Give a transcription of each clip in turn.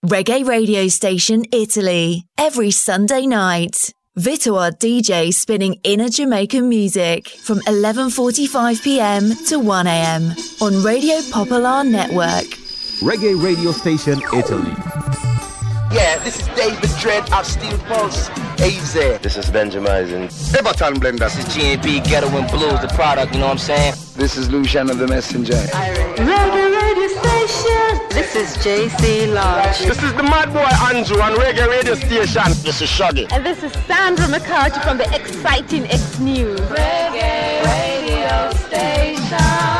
Reggae radio station Italy. Every Sunday night. Vito DJ spinning inner Jamaican music from 11:45 p.m. to 1 a.m. on Radio Popular Network. Reggae radio station Italy. Yeah, this is David Dredd of Steel Pulse, AZ. This is Benjamin. Everton Blender. This is GNP Ghetto and Blues, the product, you know what I'm saying? This is Lucian of the Messenger. Reggae radio station. This is JC Lodge. This is the Mad Boy Andrew on Reggae radio station. This is Shuggy. And this is Sandra McCarthy from the exciting X News. Reggae radio station.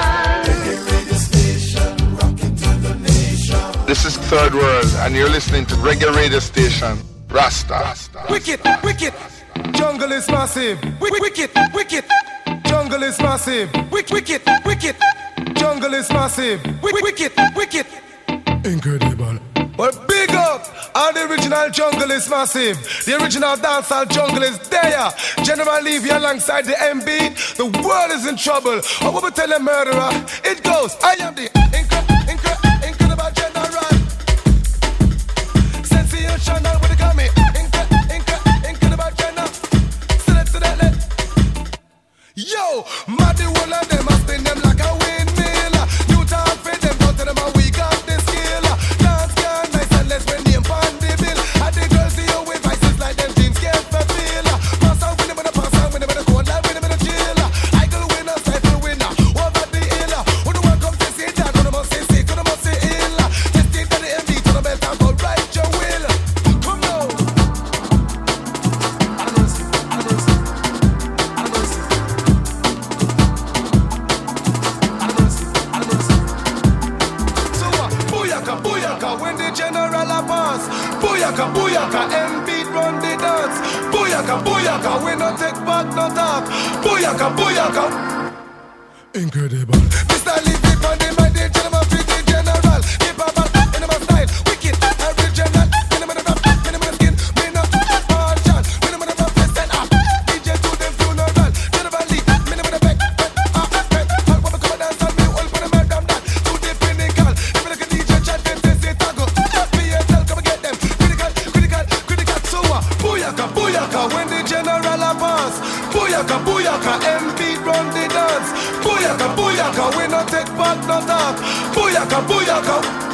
This is Third World, and you're listening to Reggae Radio Station, Rasta. Wicked, wicked, jungle is massive. Wicked, wicked, jungle is massive. Wicked, wicked, jungle is massive. Wicked, wicked, incredible. Well, big up! All the original jungle is massive. The original dancehall jungle is there. General Levy alongside the MB. The world is in trouble. Oh, what we tell a murderer? It goes, I am the incredible general. Sensational with the gummy. Incredible general. Yo, mad the whole of them, I spin them like a windmill. You talk for them, go to them and we got the skill. Dance can nice and less when they pan the bill. And the girls see you with vices like them dreams can't fulfill. Pass out with them in the pass out with them in the cold life with them in the chill. I go winner, cycle winner, over the hill. Who the one come to see that, who the must say sick, who the must say ill. Just take to the MD to the best and go right your will. Come now. Booyaka, when the general a pass. Booyaka, booyaka, M-beat run the dance. Booyaka, booyaka, we no take back, no talk. Booyaka, booyaka. Incredible. Mr. Levy on the mic, the gentleman fit the general. Keep a back in my style, wicked, original. In the rap, in the skin, me no partial. In the rap, listen up. DJ to them funeral. General Lee, me no back. All what we come dance and me all put them head down that. To the pinnacle. If you look at DJ chat, them say say tago. PSL, come and get them. Critical, so booyaka, booyaka, when the general a pass. Booyaka, booyaka, M-beat run the dance. Booyaka, booyaka, we no take back, no talk. Booyaka, booyaka.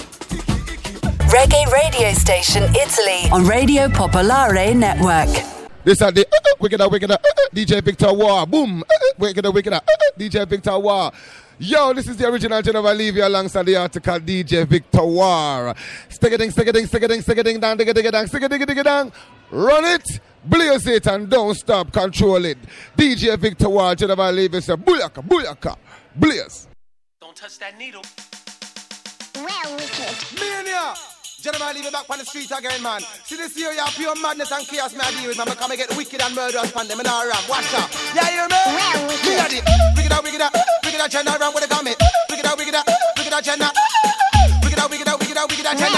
Reggae radio station Italy on Radio Popolare Network. This are the wicked DJ Victor War. Boom. Wicked DJ Victor War. Yo, this is the original Geneva Levy alongside the article DJ Victor War. Stick it down. Run it, blaze it, and don't stop. Control it. DJ Victor War, Geneva Levy say booyaka, blaze. Don't touch that needle. Well, wicked. Mania! General, leave it back on the street again, man. See this year, you have pure madness and chaos, man. I deal with, man. Come and get wicked and murderous on them and all ram. Watch out. Yeah, you hear me? Well, wicked. Wicked out, Jenna, around with the comment. Wicked out, Jenna. Wicked out, Jenna. Wicked out, Jenna. Wicked out,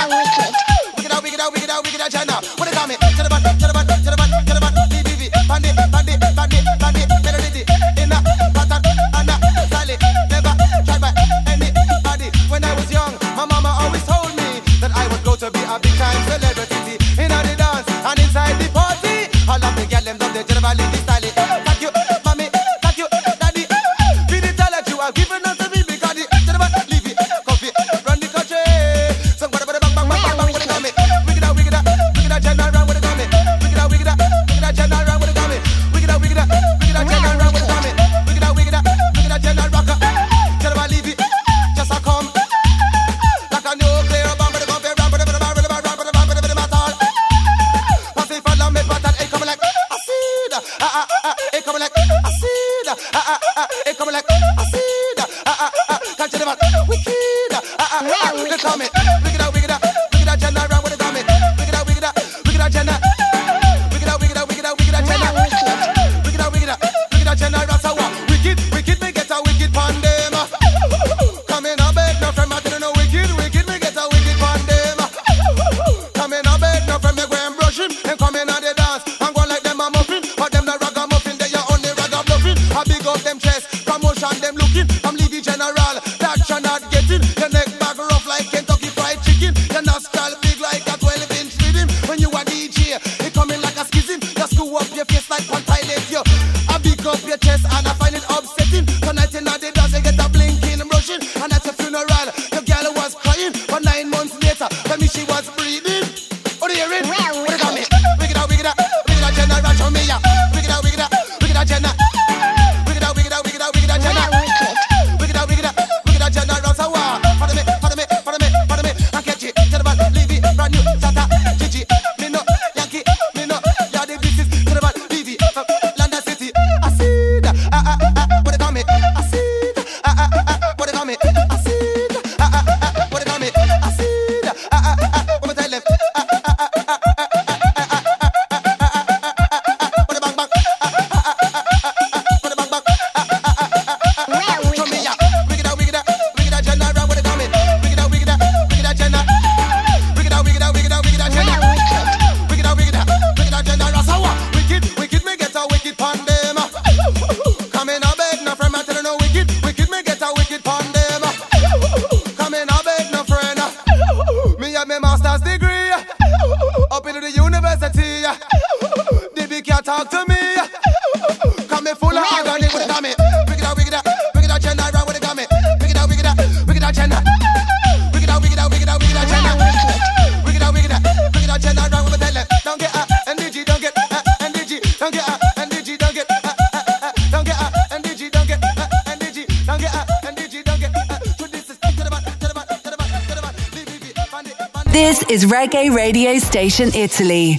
Jenna. With the comment. Jenna, BBB. Bandit, melody. In a pattern, and a sally. Never tried by anybody. When I was young, my mama always told me that I would go to be a big time celebrity in the dance and inside the party. All of the girls them love the Geneva Levy style. Thank you, mommy. Thank you, daddy. Be the talent you have given us to me because the Geneva Levy coffee run the country. So bang with the gummy. Wicked out, Jenna round with the gummy. Wicked out, Jenna round with the gummy. Wicked out, Jenna round with the gummy. Wicked out, Jenna rocker. Geneva Levy just a come. Like a nuclear bomb. It coming like acid. It coming like acid. Can't you never wicked? They call me wicked out, Jenna round with the gummy. Wicked out, Jenna. Wicked out, Jenna. Wicked out, Jenna Rasawa. Wicked, me get a wicked pandem. Coming a beg no friend, I don't know wicked, me get a wicked pandem. Coming a beg no friend, me go and brush him and coming on the dance. I'm going like them a muffin, but them the ragamuffin, they are only ragamuffin. I big up them chest, promotion them looking. I'm Levy General, that you're not getting. Your neck back rough like Kentucky Fried Chicken. Your nostril big like a 12-inch rhythm. When you a DJ, it coming like a schism. Just screw up your face like one toilet, yo. I big up your chest and I find it upsetting. Tonight in the dance, I get a blinking rushing. And at a funeral, the girl was crying. But 9 months later, tell me she was breathing. What do you hear? Well, what got me? Wicked out, Jenna, right on me, yeah. Wicked out, Jenna. Wicked out, Jenna. Wicked out, Jenna. Wicked out, Jenna, Rosawa. Follow me, and catch it. General Levy, brand new, Tata, Gigi, me no, Yankee, me no, yeah, this is General Levy, London City. Acid, what they call me? Acid, what they call me? Acid, what they call me? Acid, what me tell them? Talk to me. Come me full of agony with the gummy. Wicked out, Jenna, round with the gummy. Wicked out, Jenna. Wicked out, Jenna. Wicked out, Jenna, round with the tele. Don't get NDG, don't get NDG, don't get NDG, don't get NDG, don't get NDG, don't get NDG, don't get. This is Reggae Radio Station Italy.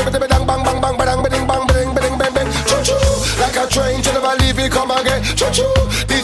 Like a train, Geneva Levy come again. Choo-choo,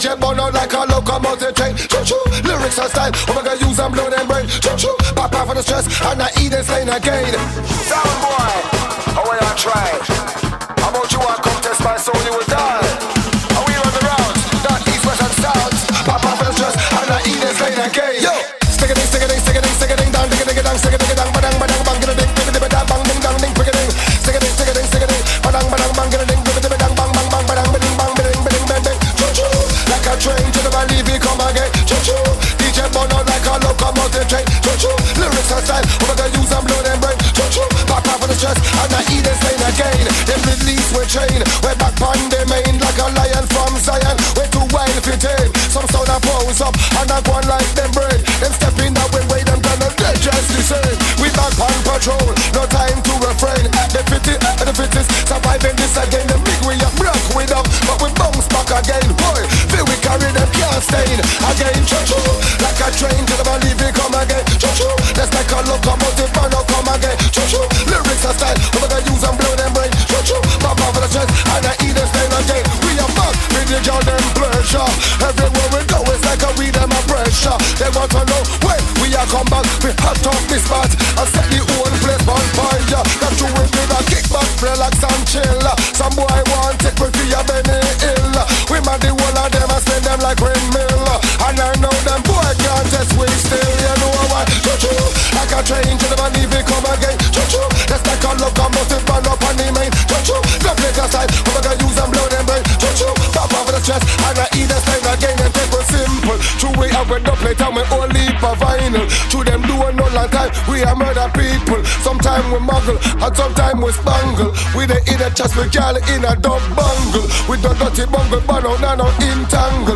DJ burn out like a locomotive train. Choo-choo, lyrics and style, oh my God, use and blow them brain. Choo-choo, pop out for the stress, and I eat this lane again. Sound boy, how will you try? How about you want come test my soul, you will die. Are we on the route? Not east, west and south. Pop out for the stress, and I eat this lane again. Yo, stick-a-ding, stick-a-ding, stick-a-ding, stick-a-ding, down, dig-a-dig-a-dang, stick-a-dig-a-dang, badang, badang, bang, get-a-ding, dig-a-dig-a-dang, bang, ding, dang, ding, pick-a-ding, stick-a-ding, stick-a-ding, stick-a-ding, badang, badang, bang, get-a-ding, dig-a-dig-a-dang, bang, bang, bang, badang, bading, bang, bading, bading, bang, bang. Choo-choo, like a train, to never leave it, come again. Choo-choo, DJ burn out like a locomotive train. Choo-choo, lyrics and style, oh my God, use and blow them brain. Choo-choo, pop out for the stress, and I eat this lane again. Them release we train, we're back on the main like a lion from Zion. We're too wild for tame. Some sound a pose up, and I go on like them brain. Them step in that way, them gonna get just the same. We back on patrol, no time to refrain. The fittest, surviving this again. Them big we up, rock we down, but we bounce back again. Boy, feel we carry them can't stain again. Choo-choo, like a train to the believe we come again. Choo-choo, let's make a locomotive and now come again. Choo-choo, lyrics and style, we're gonna use and blow them brain. Choo-choo, pop off for the chest, and I eat this thing again. We are back, with the girl them pleasure. Everywhere we go, it's like a we them a pressure. They want to know when we are come back. We hot off this spot and set the own place on fire. That's true, we do a kickback, relax and chill. Some boy want take me for your Benny Hill. We man the whole of them and spend them like windmill. And I know them boy can't test we still. You know why? Choo-choo, like a train to the man leave it come again. Choo-choo, let's take a locomotive and up on the main. Choo-choo, the play side, we're gonna use and blow them brain. Choo-choo, pop off for the chest, and I eat this thing again and take it simple. True we have with the play time we only for vinyl. True them do a no long time, we are murder people. Sometimes we muggle, and sometimes we spangle. We the in a chest with girl in a dub bungle. We the dirty bungle, but no entangle.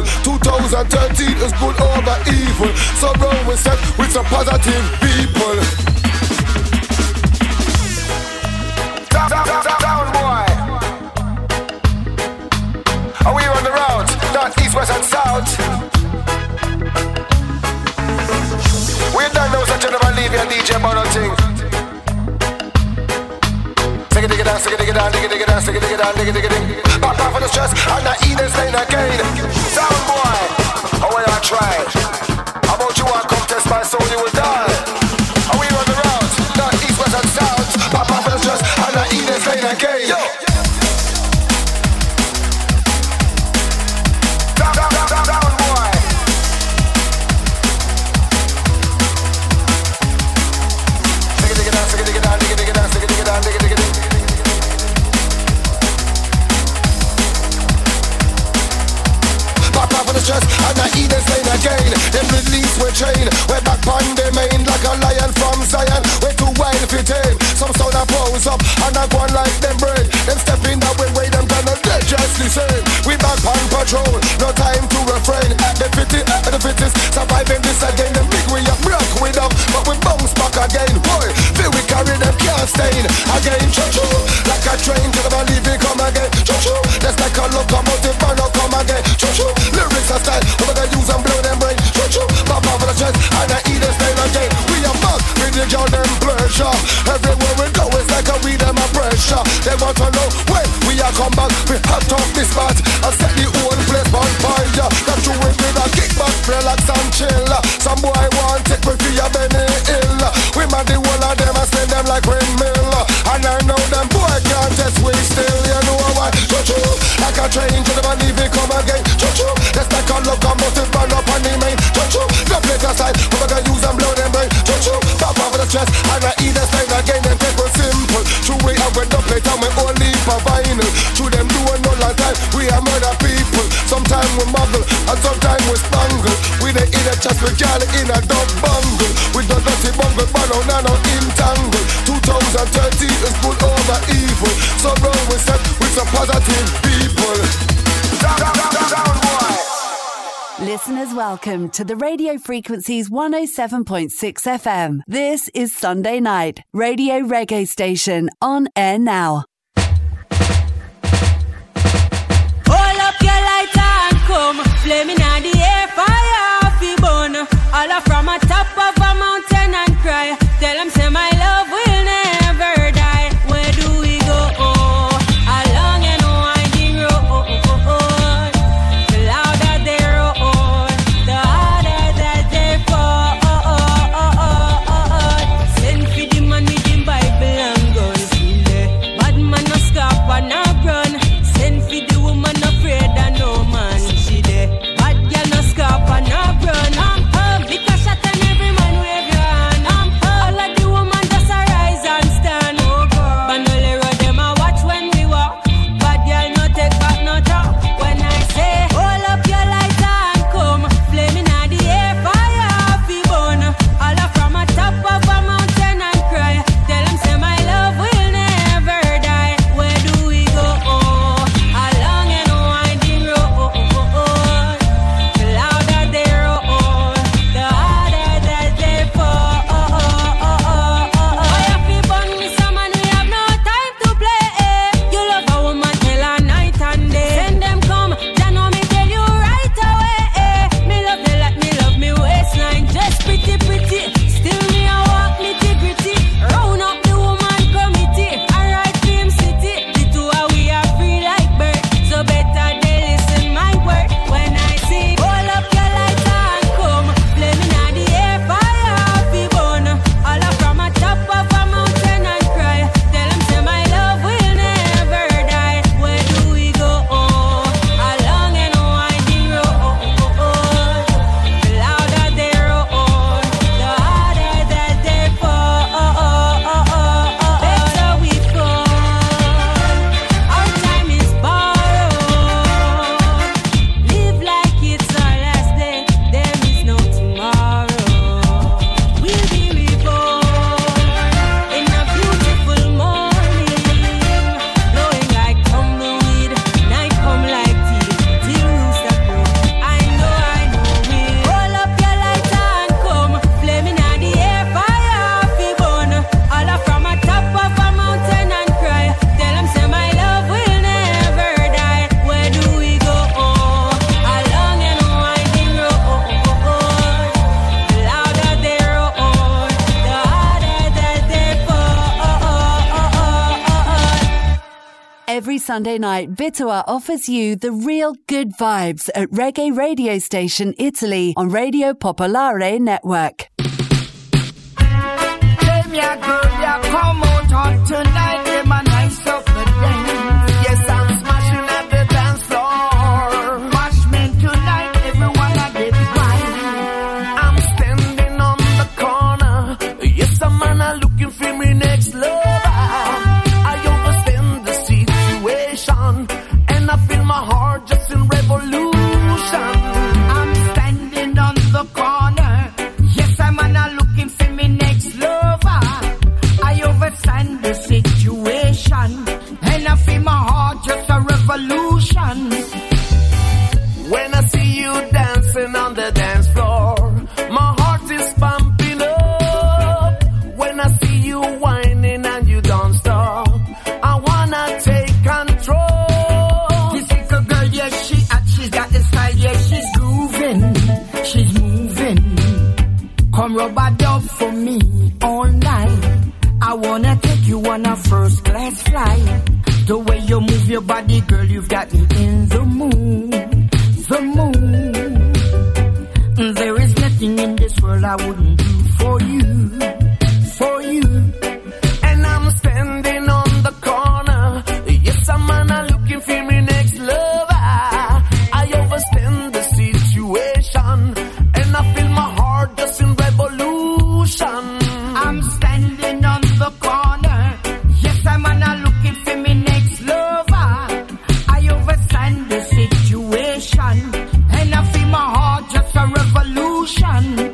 2013 is good over evil. So roll we set with some positive people. Down boy. Are we on the route? North, east, west and south. We don't know such a never leave your DJ Bono thing. Dig it down, dig it down, dig it down, dig it down, dig it down. Pop off for the stress, and I eat this lane again. Sound boy, how will you try? How about you want come test my soul, you will die. Are we on the route? North, east, west and south. Pop off for the stress, and I eat this lane again. Yo. Down boy. Dig it down, dig it down, dig it down, dig it down, dig it down. Pop off for the stress, and I eat this lane again. Them release we train, we're back on the main like a lion from Zion. We're too wild for tame. Some sound a pose up, and I go on like them brain. Them step in that way, them gonna get just the same. We back on patrol, no time to refrain. The fittest, surviving this again. Them big we up, rock we down, but we bounce back again. Boy, feel we carry them can't stain again. Choo-choo, like a train to the believe we come again. Choo-choo, let's like a locomotive and now come again. Choo-choo, lyrics and style, we're gonna use and blow them brain. Choo-choo, pop off for the chest, and I eat this thing again. We are back, with the girl them pleasure. Everywhere we go, it's like a we them a pressure. They want to know when we are come back. We hot off this spot and set the whole place on fire. That's true, we do a kickback, relax and chill. Some boy want take me for your Benny Hill. We man the whole of them and spend them like windmill. And I know them boy can't test we still. You know why? Choo-choo, like a train to the man leave it come again. Choo-choo, let's take a locomotive and up on the main. Choo-choo, the play side, we're gonna use and blow them brain. Choo-choo, pop off for the stress, and I eat this thing again and take it simple. True we have with the play time we only for vinyl. True them do a no long time, we are murder people. Sometimes we muggle, and sometimes we spangle. We the in a chest with girl in a dub bungle. We the dirty bungle, but no entangle. 2013 is good over evil. So roll we set with some positive people. Down boy. Listeners, welcome to the radio frequencies 107.6 FM. This is Sunday Night, Radio Reggae Station, on air now. Hold up your lighter and come, flaming on the air, fire off the bone. All from a top of a mountain and cry. Tell them say my love will never die. Where do we go? Oh, along and winding road. The louder they Every Sunday night, Vitoa offers you the real good vibes at Reggae Radio Station Italy on Radio Popolare Network. Come out on tonight, them a nice up the dance. Yes, I'm smashing at the dance floor. Watch me tonight, everyone I get right. I'm standing on the corner. Yes, I'm man looking for me next lover. I understand the situation, and I feel my heart just in revolution. I'm standing on the corner. Yes, I'm man looking for me next lover. I understand the situation, and I feel my heart just a revolution. When I see you dancing on the dance floor, my heart is pumping up. When I see you whining and you don't stop, I wanna take control. This little girl, yes, she's got the style, yes, she's grooving, she's moving. Come rub a dub for me all night. I wanna take you on a first class flight. The way you move your body, girl, you've got me in the mood. The mood. There is nothing in this world I wouldn't do for you. For you. And I'm standing on the corner. Yes, I'm man looking for me next lover. I understand the situation, and I feel my heart just in revolution. I'm standing on the corner. Yes, I'm man looking for me next lover. I understand the situation, and I feel my heart just a revolution.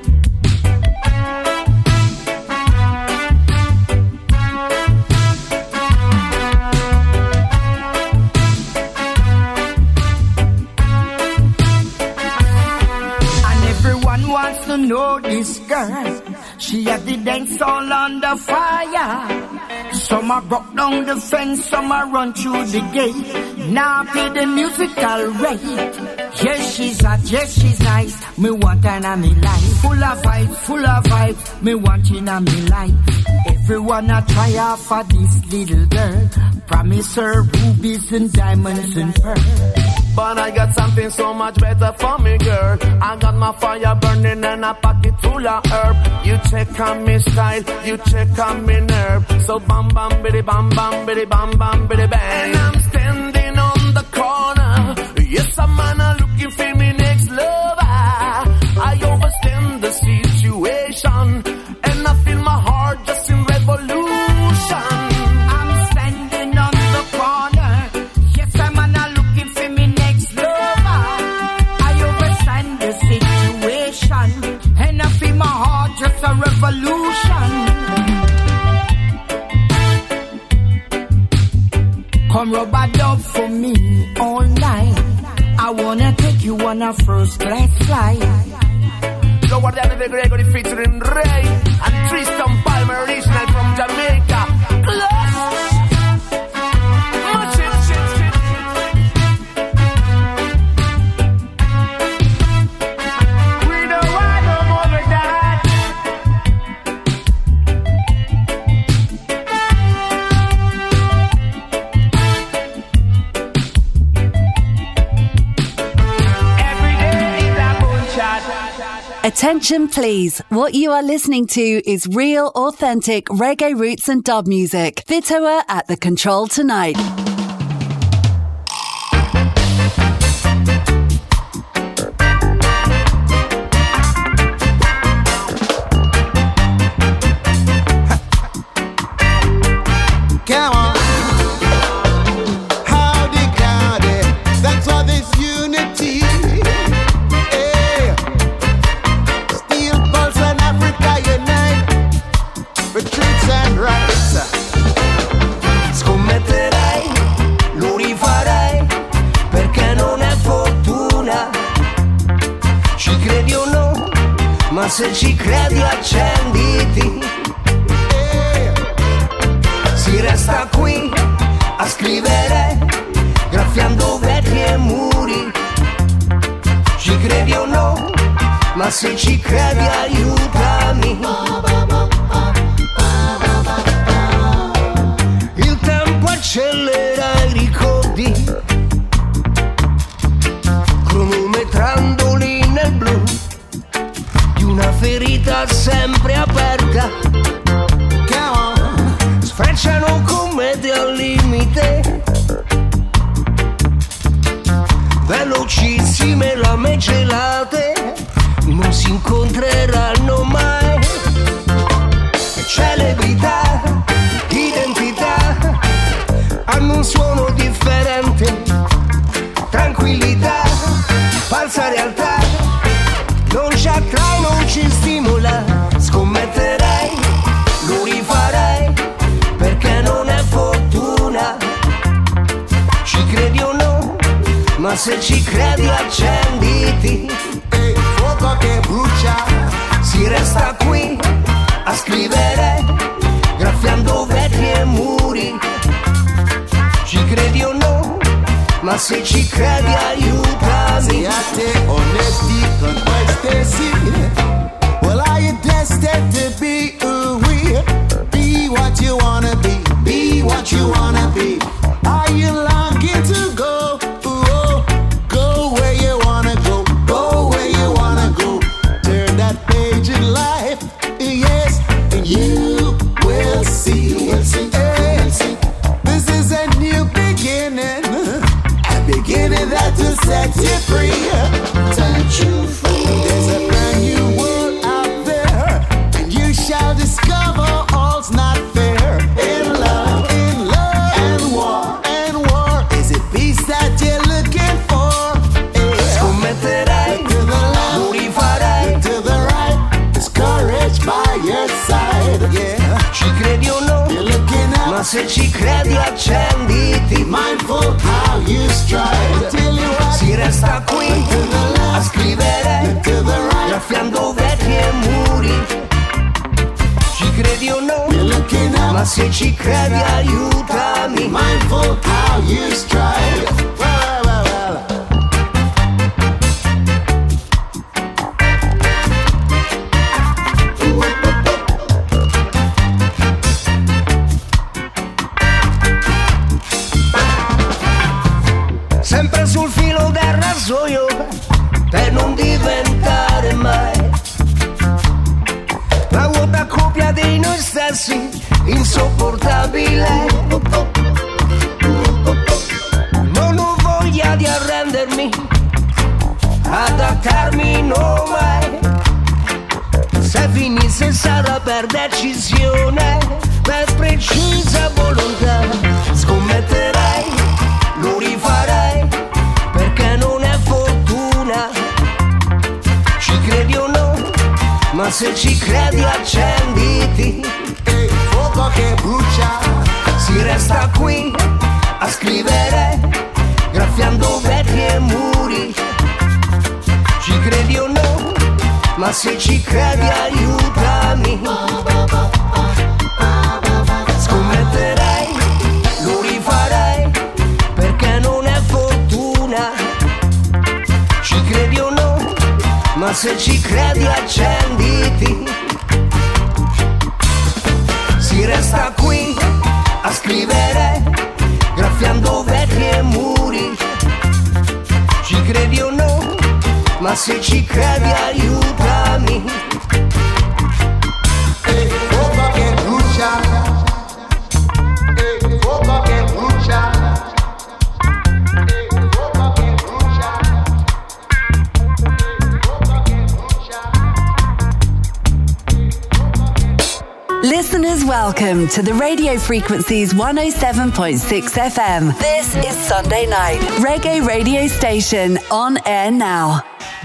And everyone wants to know this girl. She had the dance all under fire. Some are broke down the fence, some are run through the gate. Now pay the musical rate. Yes, she's hot, yes, she's nice. Me want her in me life. Full of vibes, me want her in me life. Everyone a try out for this little girl. Promise her rubies and diamonds and pearls. But I got something so much better for me, girl. I got my fire burning and a pocket full of herb. You check on me style, you check on me nerve. So bam bam biddy bam bam biddy bam bam biddy bang. And I'm standing on the corner. Yes, I'm man looking for me next lover. I understand the situation, and I feel my heart just in revolution. I'm standing on the corner. Yes, I'm man looking for me next lover. I understand the situation, and I feel my heart just a revolution. Come rub a dub for me all night. I wanna take you on a first class flight. So what are the Gregory featuring Ray and Tristan Palmer, original from Jamaica. Close. We don't want no more than that. Every day is a moonshot. Attention please, what you are listening to is real, authentic reggae roots and dub music. Vitoa at the control tonight. Come on. Howdy, that's all this unity. Hey. Steel Pulse and Africa unite. For truths and rights. Scommetterai, lo rifarai, perché non è fortuna. Ci credi o no, ma se ci credi accenditi. Si resta qui a scrivere, graffiando vetri e muri. Ci credi o no, ma se ci credi aiutami. Il tempo accelera i ricordi. carissime lame gelate non si incontreranno mai. Celebrità, identità hanno un suono differente. Tranquillità, falsa realtà, non ci attrae, non ci stimola. Scommetterei, lo rifarei, perché non è fortuna. Ci credi o no? Ma se ci credi accenditi. E fuoco che brucia, si resta qui a scrivere, graffiando vetri e muri. Ci credi o no? Ma se ci credi aiutami. Siate onesti con queste sì. Well, are you destined to be who we? Be what you wanna be what you wanna be. Are you longing to go? Go where you wanna go where you wanna go. Turn that page in life, yes, and you will see. Hey, this is a new beginning, a beginning that will set you free. Set you free. There's a brand new world out there, and you shall discover all's not fair. In love and war, is it peace that you're looking for? Yeah. Scommetterei, lo rifarei, to the right, there's courage by your side. Yeah. Ci credi o no? You're looking up, ma se ci credi accenditi. Mindful how you stride. Tell you what, si resta qui a scrivere, graffiando vetri e muri. Ci credi o no? Ma se ci credi aiutami. Mindful how you stride. Sempre sul filo del rasoio per non diventare mai la vuota copia di noi stessi, insopportabile. Non ho voglia di arrendermi, adattarmi no mai. Se finisse sarà per decisione, per precisa volontà. Scommetterei, lo rifarei, perché non è fortuna. Ci credi o no? Ma se ci credi accenditi. E fuoco che brucia, si resta qui a scrivere, graffiando vetri e muri. Ci credi o no? Ma se ci credi aiutami. Scommetterei, lo rifarei, perché non è fortuna. Ci credi o no? Ma se ci credi accenditi. Si resta qui a scrivere, graffiando vetri e muri. Ci credi o no? Ma se ci credi aiutami. e fuoco che brucia, e fuoco che brucia. Listeners, welcome to the Radio Frequencies 107.6 FM. This is Sunday Night, Reggae Radio Station, on air now.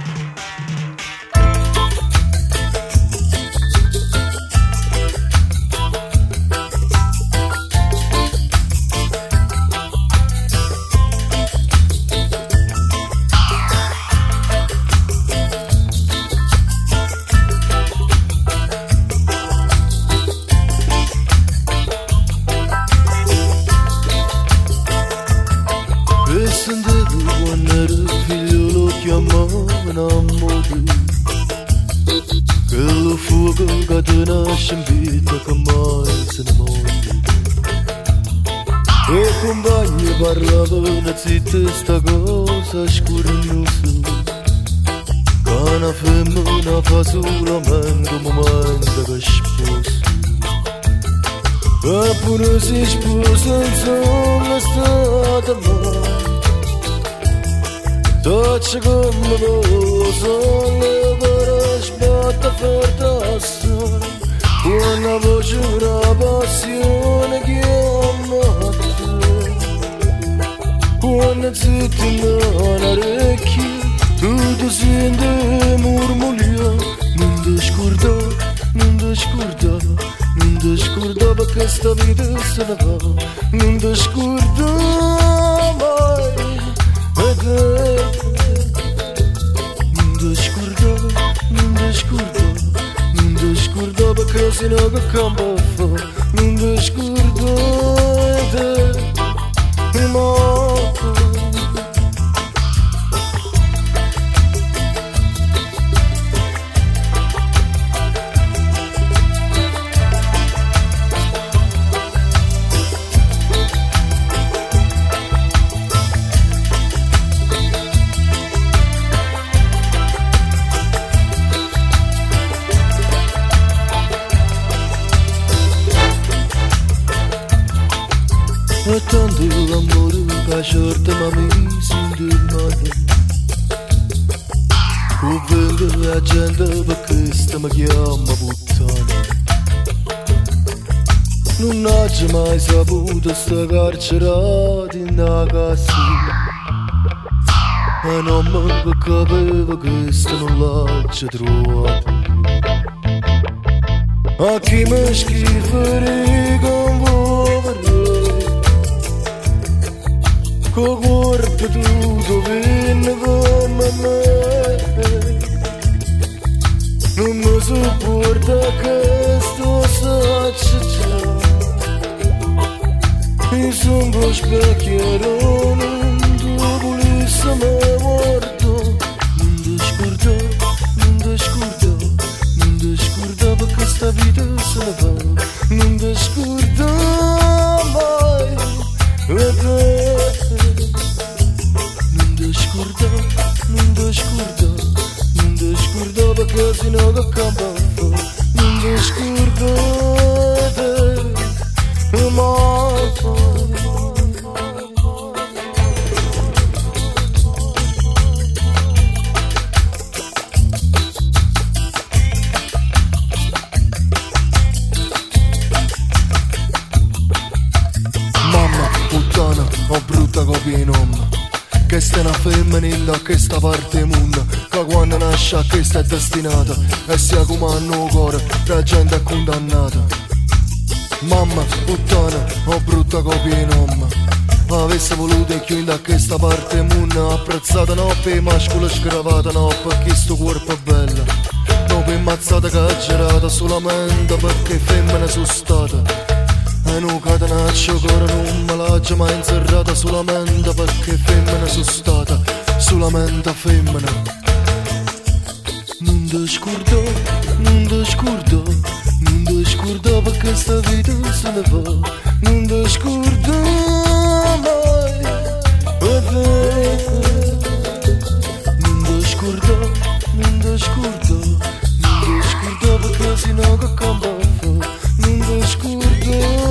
Invita con mai se ne mondi e compagni parlavano zitta sta cosa scurnusa che una femmina fa solamente un momento che sposa eppure si sposa insomma è stata mai Tot come sono le parole batte forte sono una voce una passione che amo una zittina orecchie tutto sente murmulio non ti scorda perché sta vita se ne va non ti scorda mai non ti scorda perché se ne va campo fa non ti scorda tanto l'amore che certa ma mi sente male Convengo la gente perché sta mi chiama puttana Non ho mai saputo sta carcerata in una casa E non mi capivo che sta non l'ho trovato A chi mi scrivere con voi Con cuore tu vieni come me Non mi sopporta che sto saccia Mi sono specchiato non volesse me morto Non ti scorda perché sta vita se ne va Non ti scorda mai Non ti scorda perché se no che campa Non ti scorda Mamma, puttana, ho brutta copia in nome Che sta una femminile a questa parte mondo Che quando nasce a questa è destinata E sia come hanno cuore, la gente è condannata Mamma, puttana, ho brutta copia in nome Avesse voluto chiudere a questa parte mondo Apprezzata no per mascolo scravata no perché sto corpo è bella No per mazzata caggerata solamente perché femmine sono state E non catenaccio ancora non me l'ha mai inserrata solamente perché femmina sono stata, solamente femmina. Non ti scordo perché sta vita se ne va, non ti scordo mai, non ti scordo perché si no che cambia, non ti scordo.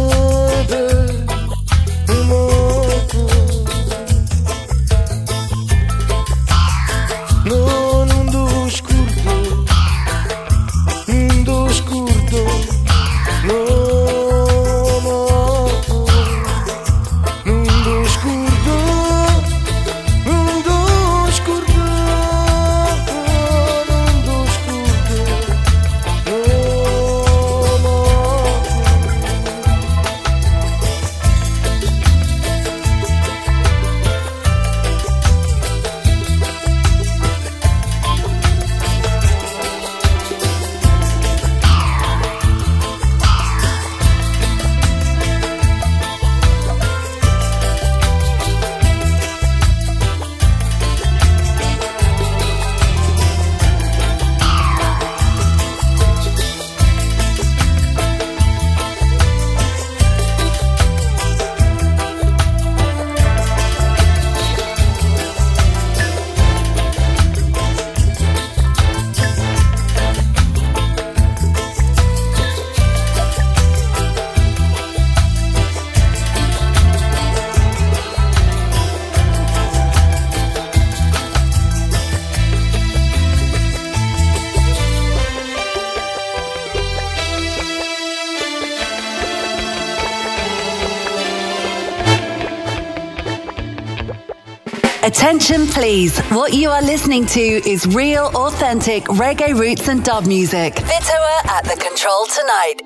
Attention please, what you are listening to is real, authentic reggae roots and dub music. Vitoa at the control tonight.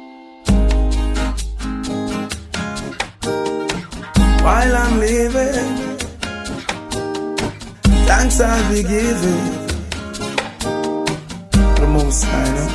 While I'm living, thanks I'll be giving the Most High.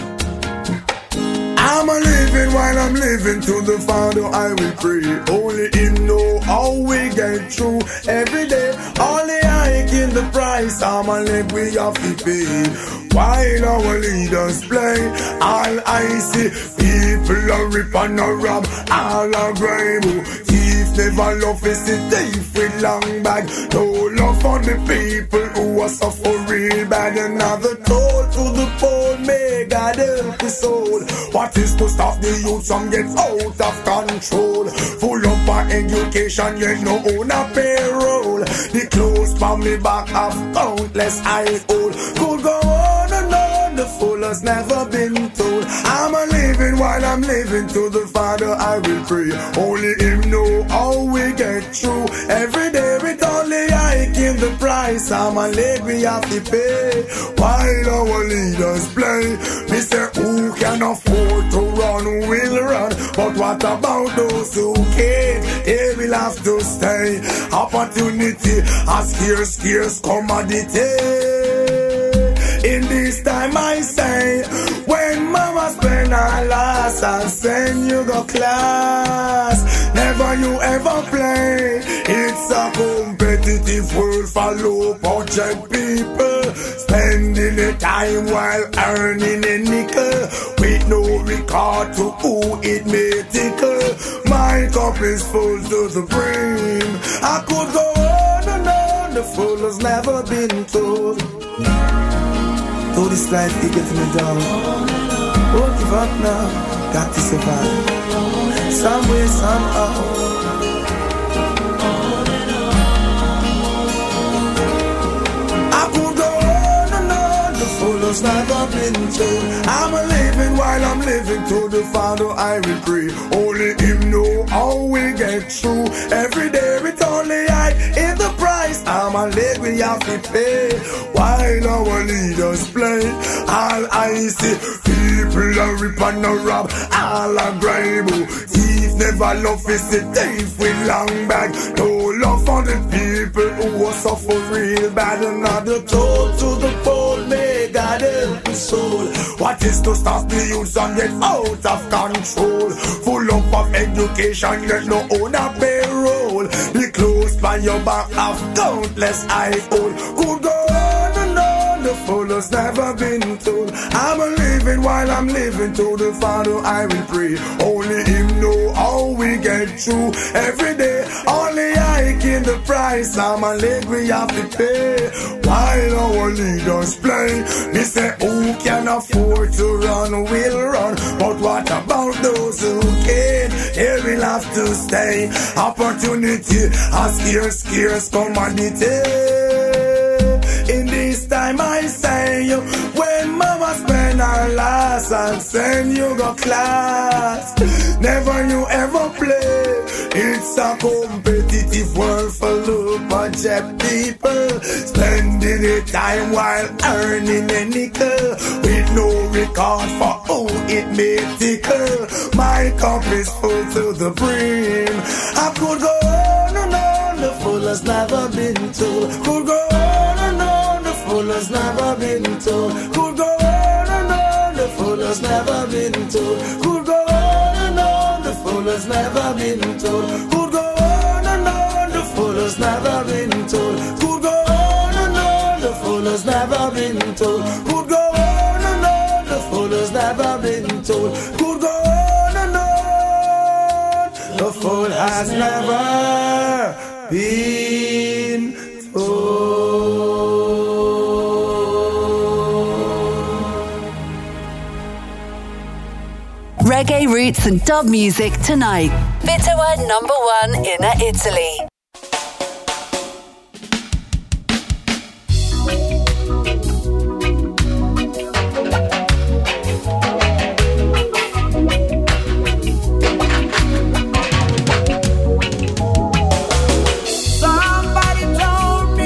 I'm a living while I'm living, to the Father I will pray. Only Him know how we get through every day. Only I in the price, I'm a leg we have to pay. While our leaders play, all I see, people are rip and a rob, all are grave. Thief never love is a thief with long bag. No love for the people who are suffer real bad. Another toll to the poor, may God help the soul. What is to stop the youth from get out of control? Full up for education, yet no own a payroll. The clothes from me back have countless I hold. Could go on and on, the fool has never been told. I'm a living while I'm living, to the Father I will pray. Only Him know how we get through every day. With only I give the price, I'm a leg we have to pay. While our leaders play, me say who can afford to run will run, but what about those who can't? They will have to stay. Opportunity a scarce commodity. In this time I say, when mama spend her last and send you go class, never you ever play. It's a competitive world for low budget people, spending the time while earning a nickel, with no regard to who it may tickle. My cup is full to the brim. I could go on and on, the fool has never been told. Though this life is getting me down, won't give up now, got to survive. Some way, somehow. I could go on and on, the fool has never been told. I'm a living while I'm living, to the Father I will pray. Only Him know how we get through every day. With only I in the price, I'm a leg we have to pay. While our leaders play, all I see, people are rip and a rob, all are grave. Thief never love is the thief with long bag. No love for the people who are suffer real bad. Another toll to the poor, may God help the soul. What is to stop the youth and get out of control? Full up of education, yet no own a payroll. The clothes by your back have countless I hold. Could go on and on, the fool has never been told. I'm a living while I'm living, to the Father I will pray. Only Him know how we get through every day. Only I give the price, I'm a leg we have to pay. While our leaders play, they say who can afford to run will run, but what about those who can't? They will have to stay. Opportunity a scarce commodity. In this time I say, when mama spend her last and send you go class, never you ever play. It's a competitive world for low budget people, spending the time while earning a nickel, with no regard for who it may tickle. My cup is full to the brim. I could go on and on, the fool has never been told. Could go on and on, the fool has never been told. Could go on and on, the fool has never been told. Could go on and on, the fool has never been told. Could go on and on, the fool has never been told. Could go on and on, the fool has never been told. Could go on and on, the fool has never been told. Could go on and on, the fool has never been told. Reggae roots and dub music tonight. Vitoa #1 in Italy. Somebody told me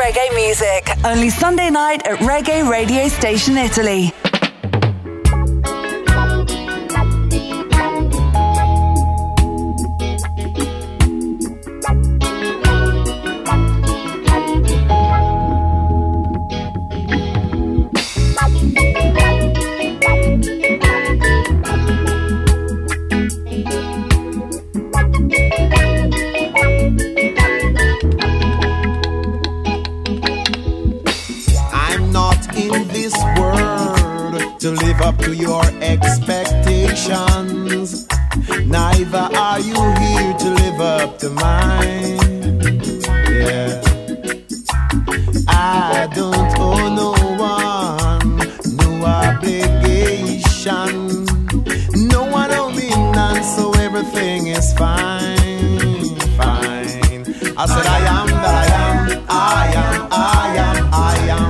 reggae music. Only Sunday night at Reggae Radio Station Italy. To live up to your expectations, neither are you here to live up to mine. Yeah, I don't owe no one, no obligation. No one owe me none, so everything is fine, fine. I said I am that I am, I am, I am, I am.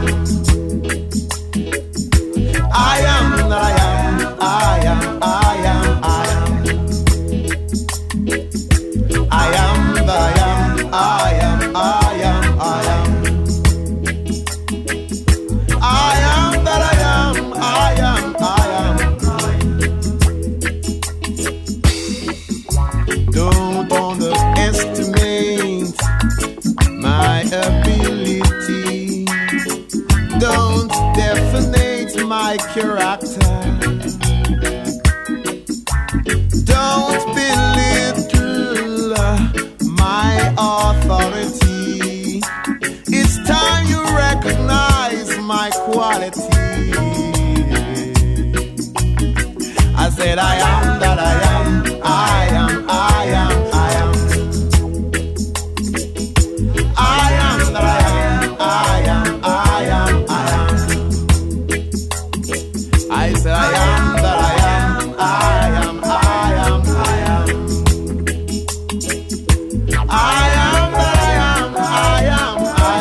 I am that I am, I am, I am, I am. I am that I am, I am, I am, I am. I am that I am, I am, I am. Don't underestimate my ability. Don't definite my character. Don't belittle my authority. It's time you recognize my quality. I said I am that I am, I am, I am, I am. I am that I am, I am, I am, I am. I said I am that I am, I am, I am, I am. I am that I am, I am,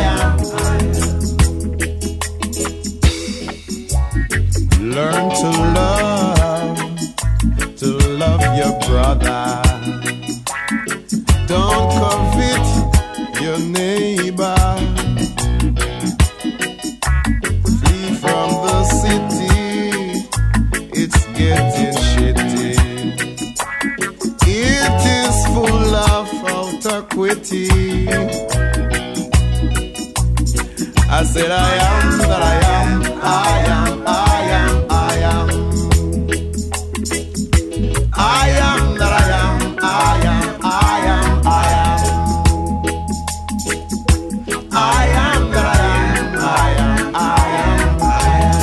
I am. Learn to love your brother. Don't covet your neighbor. Flee from the city. It's getting shitty. It is full of autoquity. I said I am that I am, I am, I am, I am. I am that I am, I am, I am, I am. I am that I am, I am, I am, I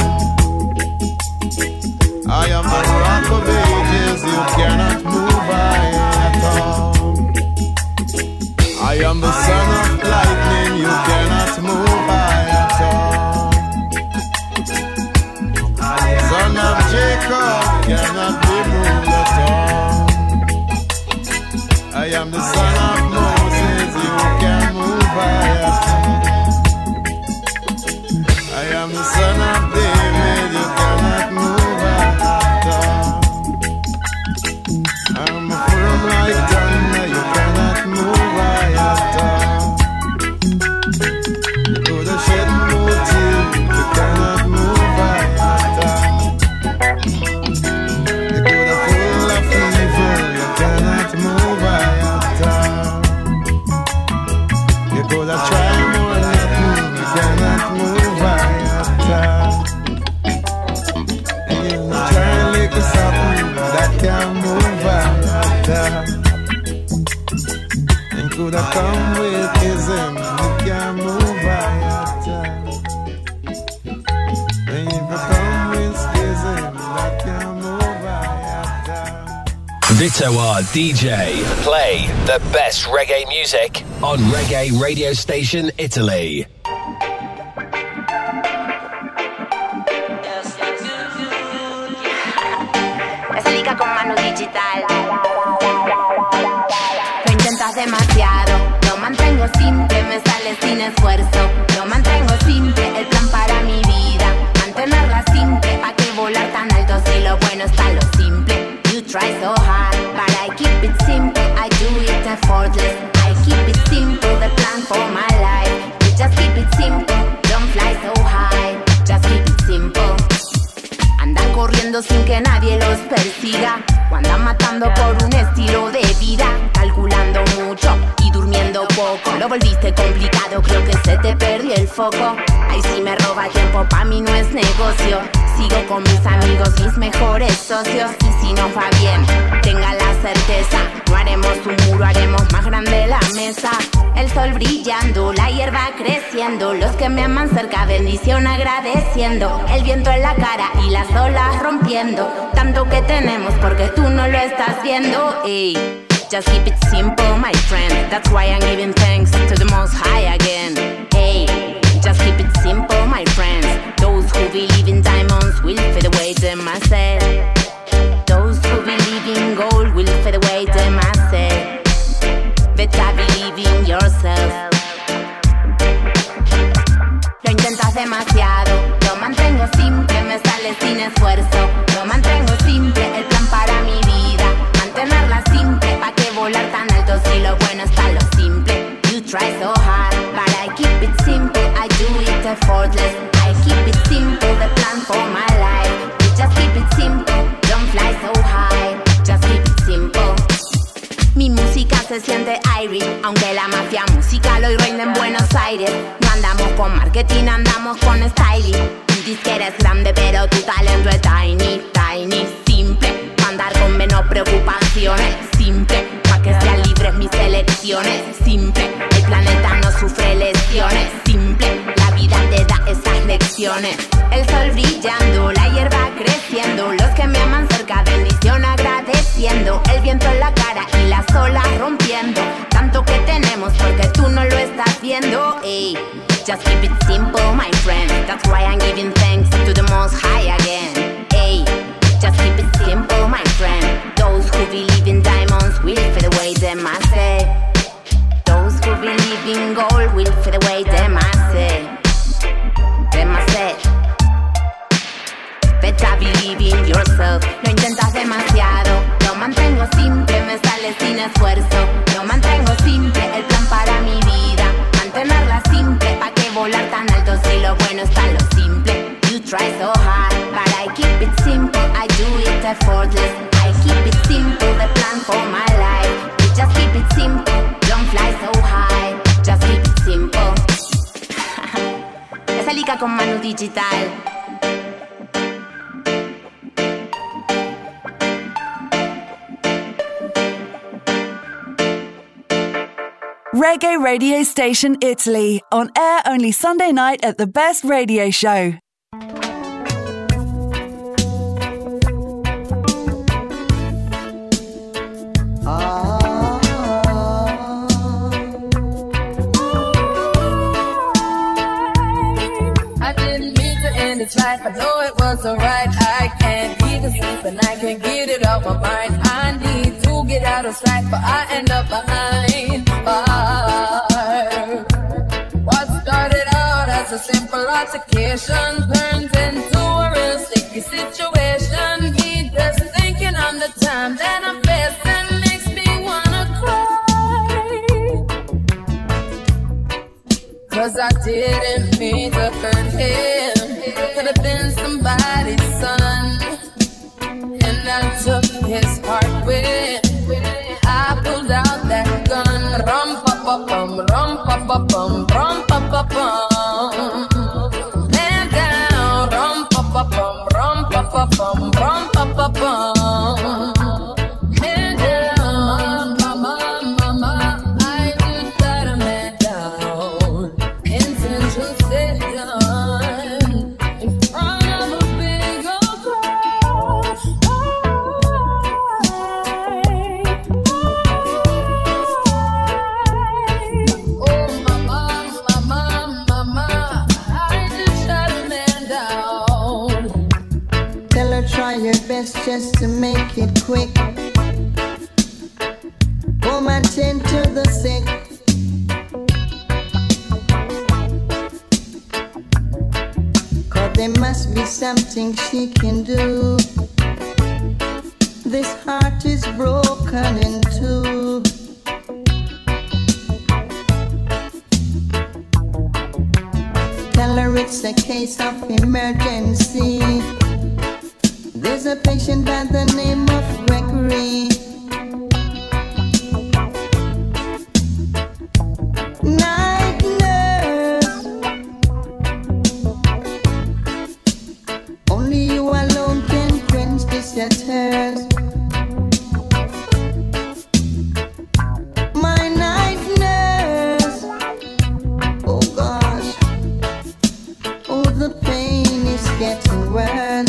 am. I am the rock of ages, you cannot move I at all. I am the son of lightning, you cannot move I at all. Son of Jacob cannot be moved at all. I am the son of Moses, you can't move I at all. I am the son of David, you cannot move at all. I'm firm like thunder, you cannot move at all. You could have shed more tears, you cannot move at all. You could have full of evil, you cannot move at all. You could have tried more nothing, you cannot move at all. And you try and lick something that can move at all. And could have come with ism, you can move at all. And if you come with schism, that can move at all. Vitoar DJ. Play the best reggae music on Reggae Radio Station Italy. Explica con mano digital. Lo intentas demasiado. Lo mantengo simple, me sale sin esfuerzo. Lo mantengo simple, el plan para mi vida. Mantenerla simple, ¿pa' qué volar tan alto si lo bueno está en lo simple? You try so hard, but I keep it simple. I do it effortless. I keep it simple, the plan for my life. You just keep it simple. viviendo sin que nadie los persiga, o andan matando por un estilo de vida, calculando mucho y durmiendo poco. Lo volviste complicado, creo que se te perdió el foco. Ay, si me roba tiempo, pa' mí no es negocio. Sigo con mis amigos, mis mejores socios. Y si nos va bien, tenga la certeza, no haremos un muro, haremos más grande la mesa. El sol brillando, la hierba creciendo, los que me aman cerca, bendición agradeciendo. El viento en la cara y las olas rompiendo, tanto que tenemos porque tú no lo estás viendo. Ey, just keep it simple, my friend. That's why I'm giving thanks to the Most High again. Hey, just keep it simple, my friends. Those who believe in diamonds will fade away, them I said. Those who believe in gold will fade away, them I said. Better believe in yourself. Lo intentas demasiado, lo mantengo simple, me sale sin esfuerzo. Lo mantengo simple, el plan para mi vida, mantenerla simple, pa' que volar tan alto si lo bueno está en lo simple. You try so hard, but I keep it simple, I do it effortless. I keep it simple, the plan for my life. You just keep it simple, don't fly so high. Just keep it simple. Mi música se siente Irish, aunque la mafia musical hoy reina en Buenos Aires. No andamos con marketing, andamos con styling. Tu disquera es grande, pero tu talento es tiny, tiny. Simple, pa' andar con menos preocupaciones. Simple, pa' que sean libres mis elecciones. Simple, el planeta no sufre lesiones. Simple, la vida te da esas lecciones. El sol brillando, la hierba creciendo, los que me aman cerca, bendición agradeciendo. El viento en la cara y las olas rompiendo, tanto que tenemos porque tú no lo estás viendo. Ey, just keep it simple, my friend. That's why I'm giving thanks to the Most High again. Ey, just keep it simple, my friend. Those who believe in diamonds will fade away, them I say. Those who believe in gold will fade away, them I say. Them I say. Better believe in yourself. Lo intentas demasiado, lo mantengo simple, me sale sin esfuerzo. Lo mantengo simple, el plan para mi vida, mantenerla simple, pa' que volar tan alto si lo bueno está en lo simple. You try so hard, but I keep it simple, I do it effortless. I keep it simple, the plan for my life. You just keep it simple, don't fly so high. Just keep it simple. Es Alica con Manu Digital. Reggae Radio Station Italy, on air only Sunday night at the Best Radio Show. I didn't mean to end this life, I know it wasn't right. I can't even sleep and I can't get it out my mind. I need to get out of sight, but I end up behind bars. What started out as a simple altercation turns into a real sticky situation. He just thinking I'm the time that I'm facing makes me wanna cry. 'Cause I didn't mean to hurt him. Could have been somebody's son, and I took his heart with. I pulled out that gun. Rum pa pa bum, rum pa pa bum, rum pa pa bum. Man down. Rum pa pa bum, rum pa pa bum, rum pa pa bum. Man down, mama, mama. I just got a man down. Intention set down in front of a big old crowd. Try your best just to make it quick. Woman, tend to the sick. Cause there must be something she can do. This heart is broken in two. Tell her it's a case of emergency. There's a patient by the name of Gregory. Night nurse, only you alone can quench this your thirst. My night nurse, oh gosh, oh the pain is getting worse.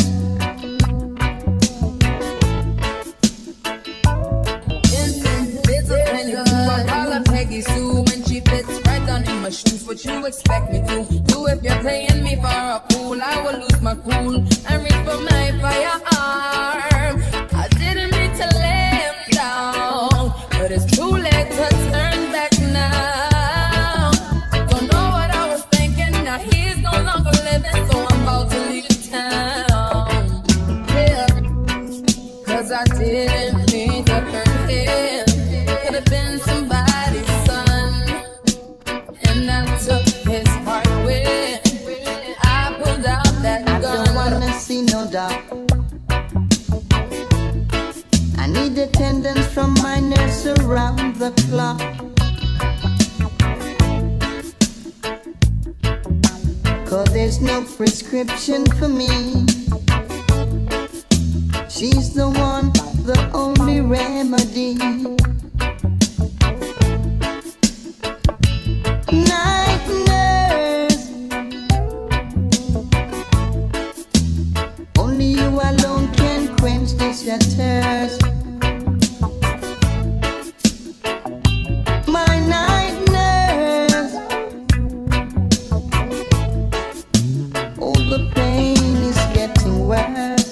Peggy Sue when she fits right down in my shoes. What you expect me to do if you're playing me for a fool? I will lose my cool and reach for my firearm. I didn't mean to lay him down, but it's too late to turn back now. Don't know what I was thinking. Now he's no longer living, so I'm about to leave town. Yeah, 'cause I didn't mean to hurt him. Could have been somebody's son, and I took his heart with. I pulled out that gun. I don't wanna see no doubt. I need attendance from my nurse around the clock. Cause there's no prescription for me. She's the one, the only remedy. Night nurse, only you alone can quench this your thirst. My night nurse, oh the pain is getting worse.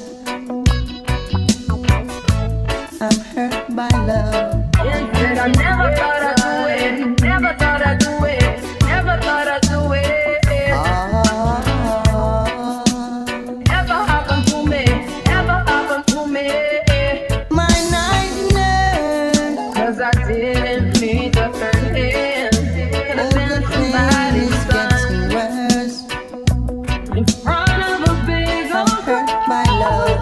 I'm hurt by love. Yes, I never thought I'd do it. Never thought I'd do it. Never thought I'd do it. Ever happened to me. Ever happened to me. My night nurse, 'Cause I didn't mean to hurt him. Could have been somebody's son. worse. In front of a big I'm old hurt by love.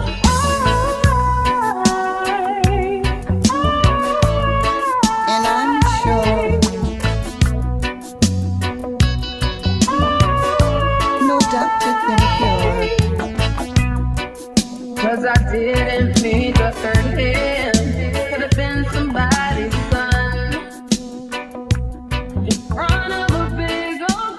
And I'm sure no doctor can cure. 'Cause I didn't mean to hurt him. Could have been somebody's son. In front of a big old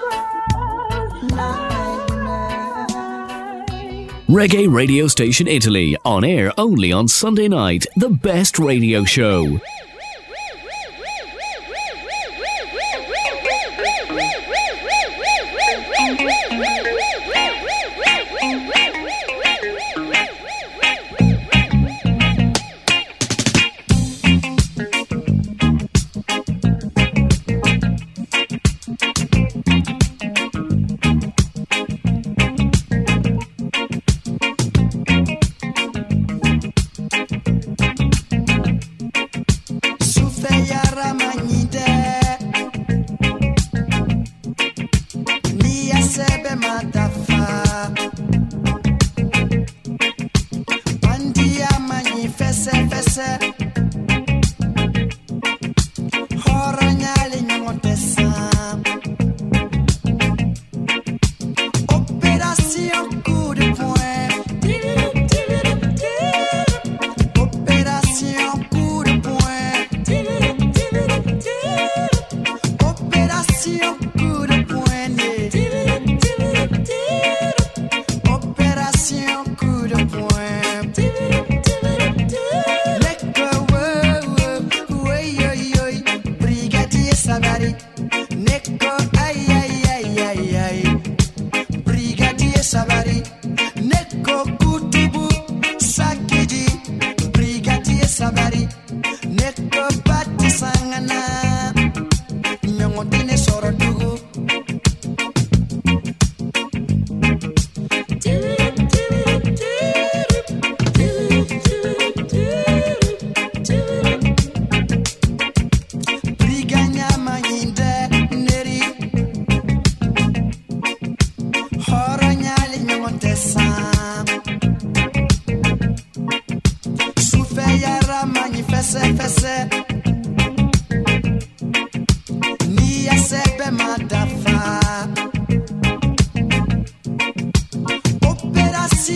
Reggae Radio Station Italy, on air only on Sunday night, the best radio show.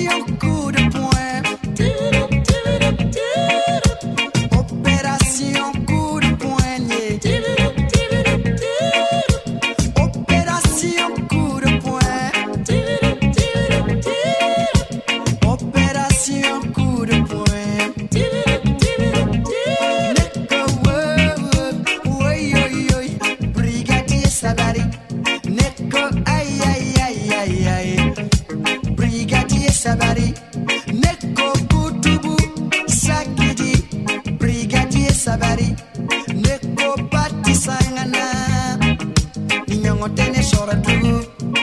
Opération coup de poing. Opération coup de poignet. Opération coup de poing. Opération coup de poing. Neko oi oi oi, brigadier Savary. Neko ay ay ay ay ay, brigadier Savary. Neko kutubu sakidi, brigadier Savary. Neko pati sangana, ninyongo tene sora tugu.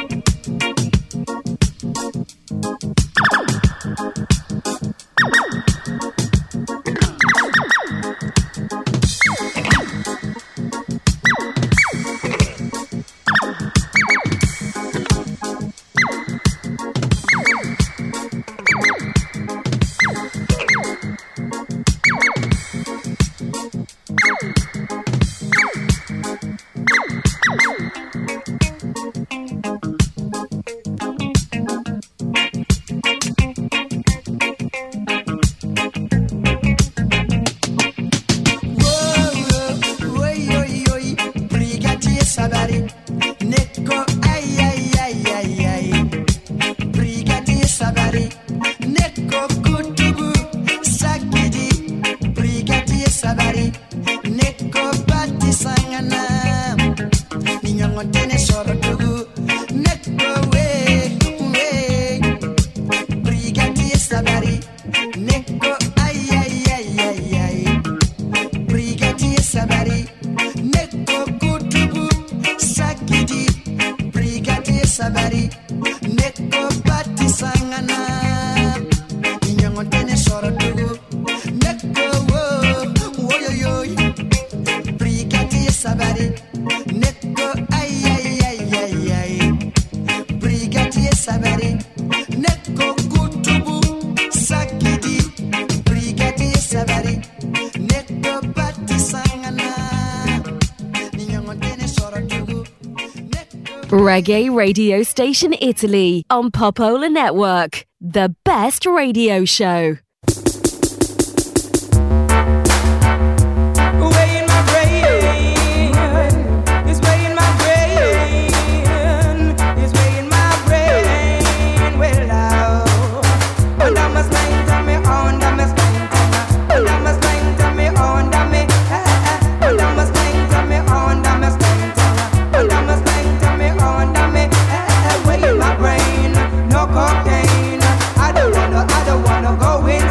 Reggae Radio Station Italy on Popola Network, the best radio show. Cocaine, I don't wanna go in.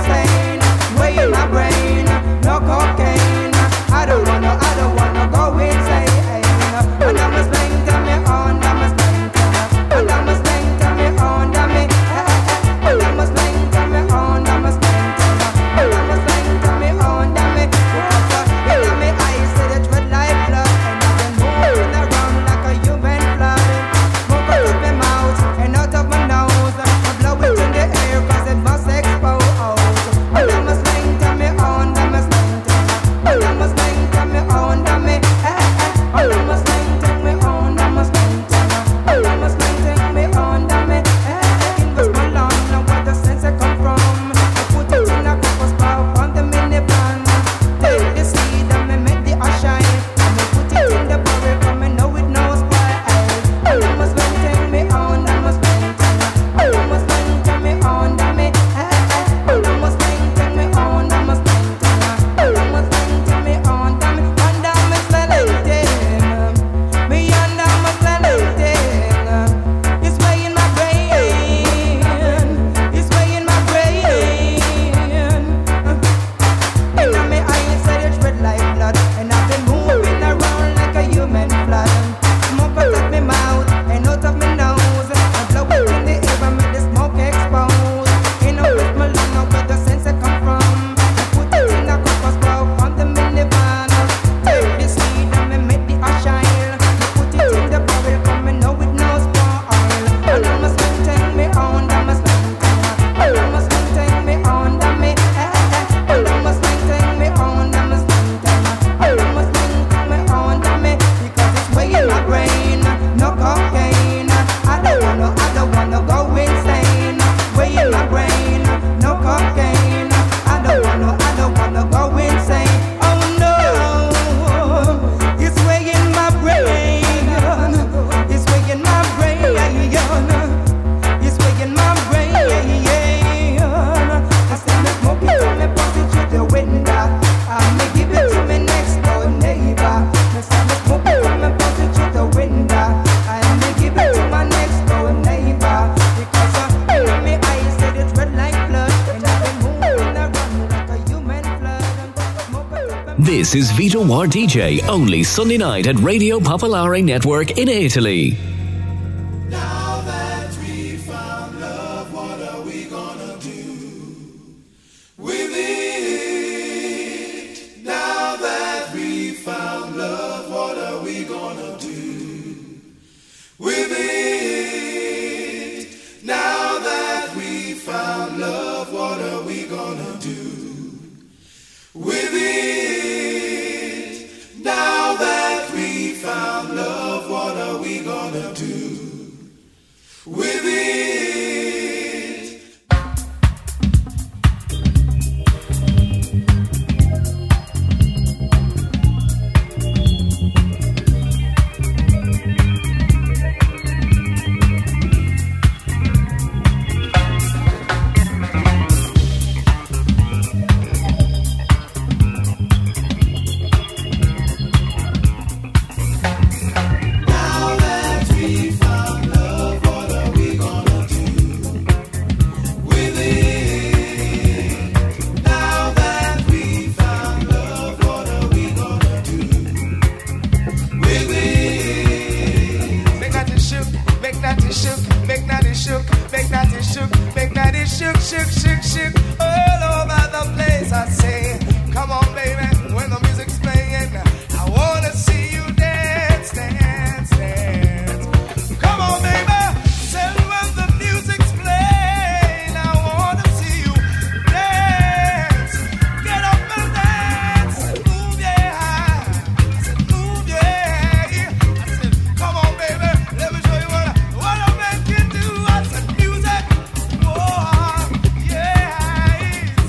This is Vito War DJ, only Sunday night at Radio Popolare Network in Italy. Now that we found love, what are we gonna do with it? Now that we found love, what are we gonna do with it? Now that we found love, what are we gonna do with it? Now that we found love, what are we gonna do with it? Shook all over the place. I say, come on, baby, when the music's playing, I wanna see you dance, dance, dance. Come on, baby, send when the music's playing, I wanna see you dance. Get up and dance, move, yeah. I said, move, yeah. I said, come on, baby, let me show you what a man can do. I said, music, oh. Yeah.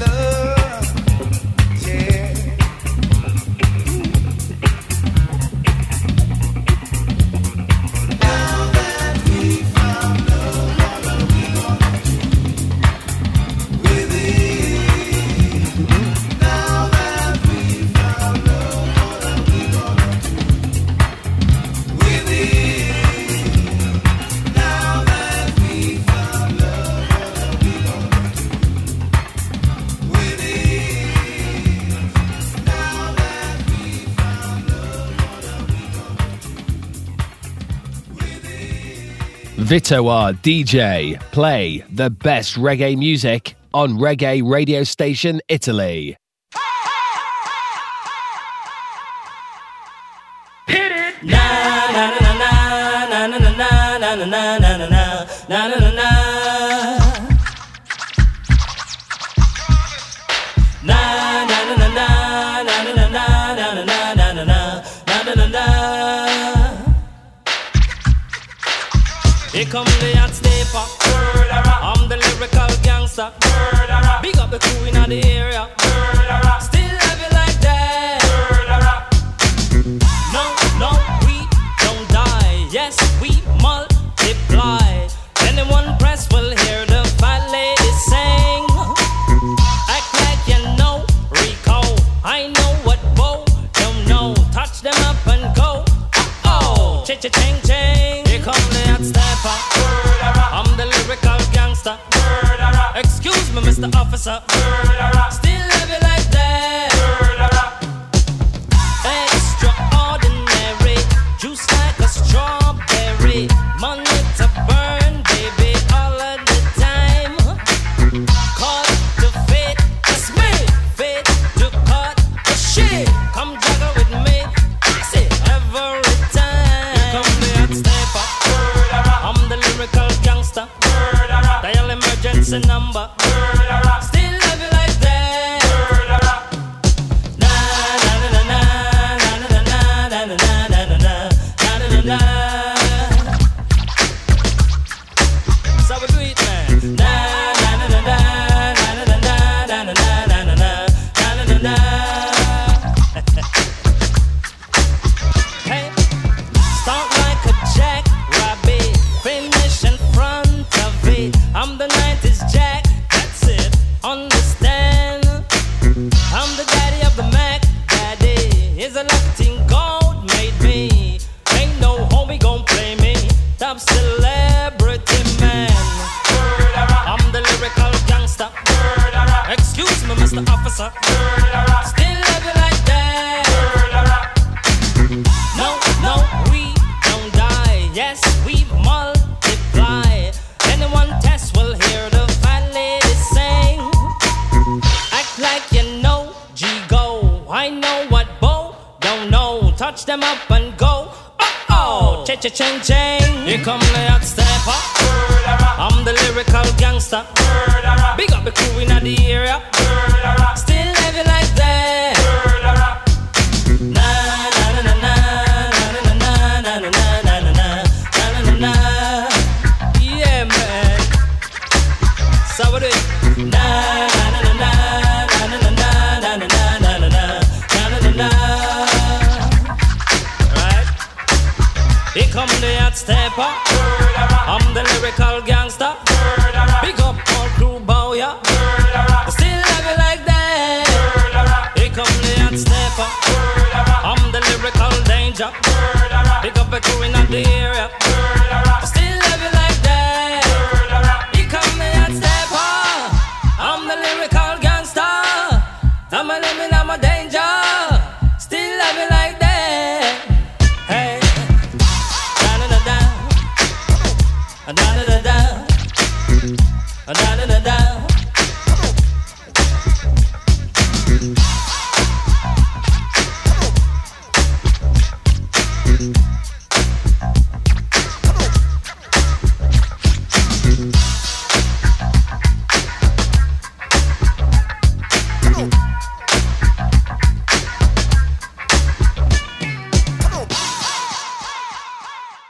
love. Yeah. Now that we found love, what are we gonna do with it? Now that we found love, what are we gonna do with it? Now that we found love, what are we gonna do with it? Now that we found love, what are we gonna Vito R DJ, play the best reggae music on Reggae Radio Station Italy. Hit it! Na na na na na na na na na na na na na na na na. Na na na na na na na na na na na na na na na. Here come the hot stepper. I'm the lyrical gangster. Big up the crew in the area. Still have it like that. No, no, we don't die. Yes, we multiply. Anyone press will hear the fat lady sing. Act like you know Rico. I know what Bo don't know. Touch them up and go. Oh, cha-cha-ching, ching. Here come the hot stepper. I'm the lyrical gangster. Excuse me, Mr. Officer. Still have it like that. Extraordinary, juice like a strawberry. Money to burn, baby, all of the time. Caught the fate, it's me. Fate to cut the shit. Come juggle with me, fix it every time. Here come the hot stepper. I'm the lyrical gangster. Dial emergency number. Still have it like that. Na na na na na na na na na na na na na. So we do it, man. Na na na na na na na na na na na na. Hey, start like a jackrabbit, finish in front of it. I'm the 90s Jack, that's it. Understand? I'm the daddy of the Mac. Daddy is a Latin gold made me. Ain't no homie gon' play me. Top celebrity man. I'm the lyrical gangster. Excuse me, Mr. Officer. Still have it like that. No, no, we don't die. Yes, we multiply. Anyone test will hear the fat lady sing. Act like you know G-Go. I know what Bo don't know. Touch them up and go. Oh, cha-cha-ching-ching. Here come the hot stepper. I'm the lyrical gangster. Big up the crew in the area. Still have it like that. Na na na na na na na na na na na na. Yeah, man. So we do it. Na na na na na na na na na na na na. Right. Here come the hot stepper. I'm the lyrical gangster. Big up all crew, bow ya. Still have it like that. Here come the hot stepper. I'm the lyrical danger. Big up the crew in the area. Still have it like